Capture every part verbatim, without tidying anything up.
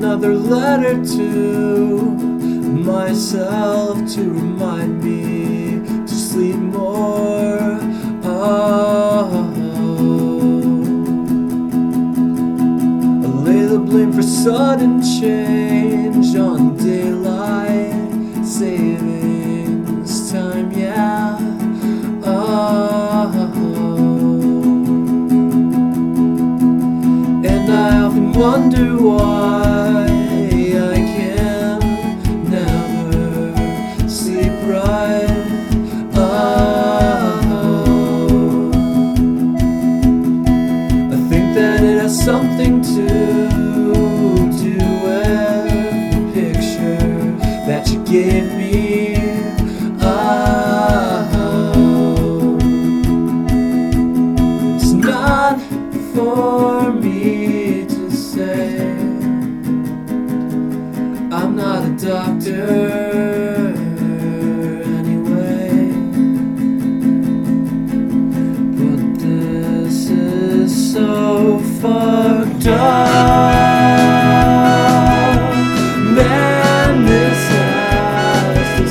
another letter to myself to remind me to sleep more. Oh, I lay the blame for sudden change on daylight savings time, yeah. Oh, and I often wonder why I can never sleep right. Oh, I think that it has something to do with the picture that you gave me. Oh, it's not for me to say. I'm not a doctor anyway, but this is so fucked up. Man, this has to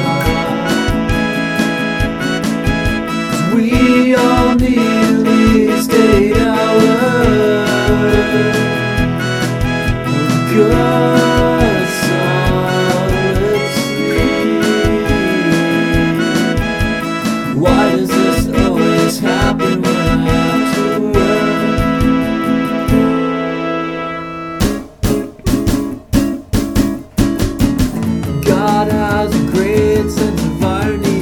stop. 'Cause we all need at least eight hours of good solid sleep. Why does this always happen when I have to work? God has a great sense of irony.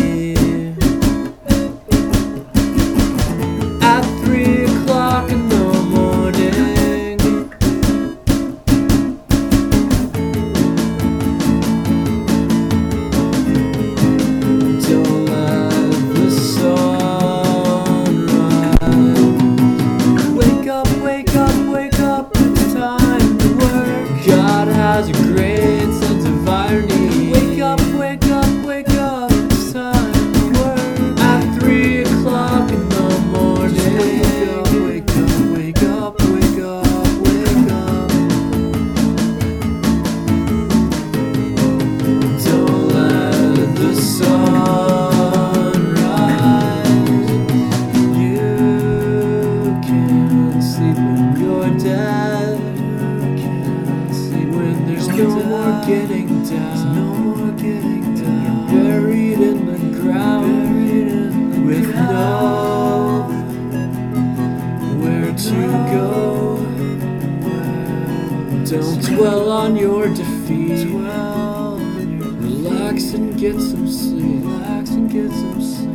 At three o'clock in the morning, don't let the sun rise. Wake up, wake up, wake up, it's time to work. God has a great sense of irony. Wake up, wake up, wake up, it's time to work. At three o'clock in the morning, wake up, wake up, wake up, wake up. Don't let the sun rise. You can't sleep when you're dead. You can't sleep when there's no more getting down. No more getting down. You're buried in the ground with nowhere to go. Don't dwell on your defeat. Relax and get some sleep. Relax and get some sleep.